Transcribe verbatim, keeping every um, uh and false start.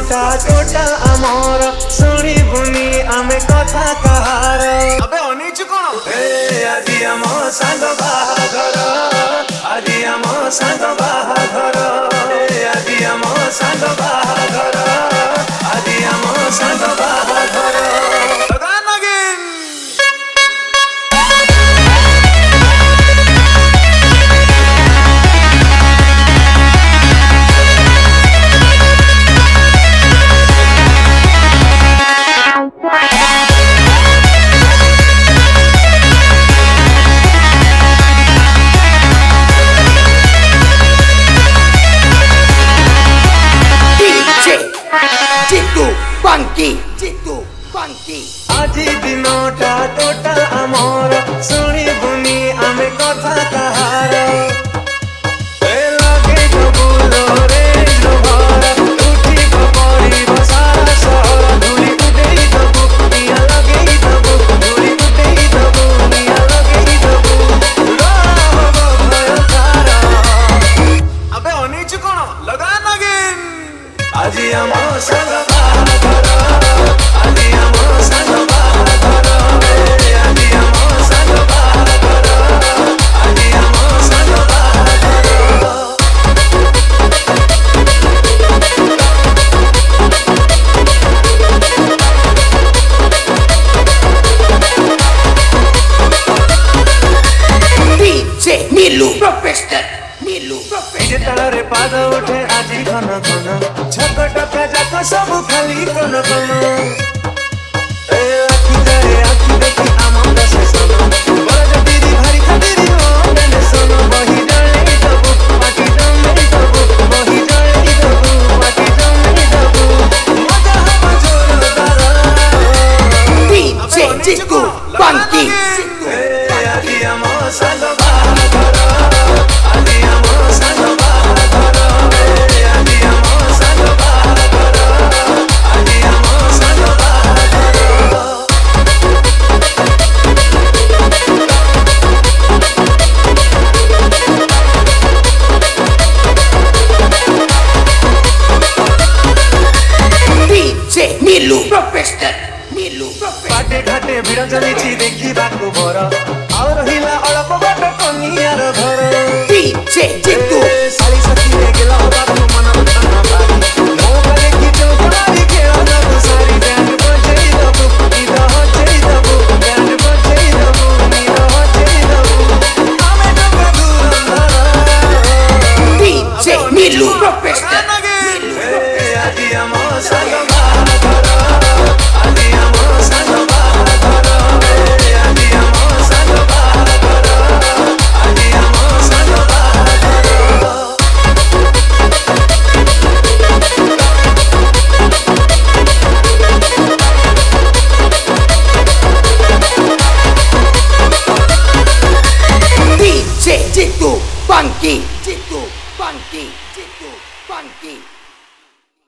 दिनटा total आमर शुणी बुनी आमे कथा कहार अबे अनिचु कोन ए आदि आम सांग बाहाघर आदि आम सांग बाहाघर ए आदि आम सांग बाहाघर आदि आम सांग बाहाघर लगा नगिन আজি দিনটা টোটাল আমর শুনি বুনি আমি কথা কাহার এ লাগে জবুলো রে জোহর উঠিব পড়িব সারা শহর ধুলি উঠেই দেবু নিয়া লগেই দেবু ধুলি উঠেই দেবু নিয়া লগেই দেবু রহব ভয় তার আবে অনিচু কোন লগা নগিন আজি আম সঙ্গ বাহাঘর আজি আম সঙ্গ বাহাঘর আজি আম সঙ্গ বাহাঘর আজি আম সঙ্গ বাহাঘর DJ Milu professor Milu professor তারে পাদ ওঠে আজি ঘন ঘন ছক টকা যাক সব খালি কোন কোন এ আখি যায় আখি দেখি আমন দশে সোন বড় দিদি ভারি খাতিরি ও মেনে সোন বহি জলে দেবু মাটি জমে দেবু বহি জলে দেবু মাটি জমে দেবু মজা হব জোরদার ডিজে চিকু বাঙ্কি এ আজি আম সঙ্গ বাহাঘর আজি আম সঙ্গ বাহাঘর আজি আম সঙ্গ বাহাঘর আজি আম সঙ্গ বাহাঘর DJ Milu professor Milu professor बाटे घाटे भिड़ चलीची देखिबाकु बर आउ रहिला अल्प बाट कनियार घर ডিজে চিকু ए साली सखीरे गेल बाबू मन तन भारी मो गले की चौकड़ी खेल दबु सारी बैंड बजै दबु निद हजै दबु बैंड बजै दबु निद हजै दबु आमे डोका दूरंधर ডিজে মিলু প্রফেসর ए आदि आम संग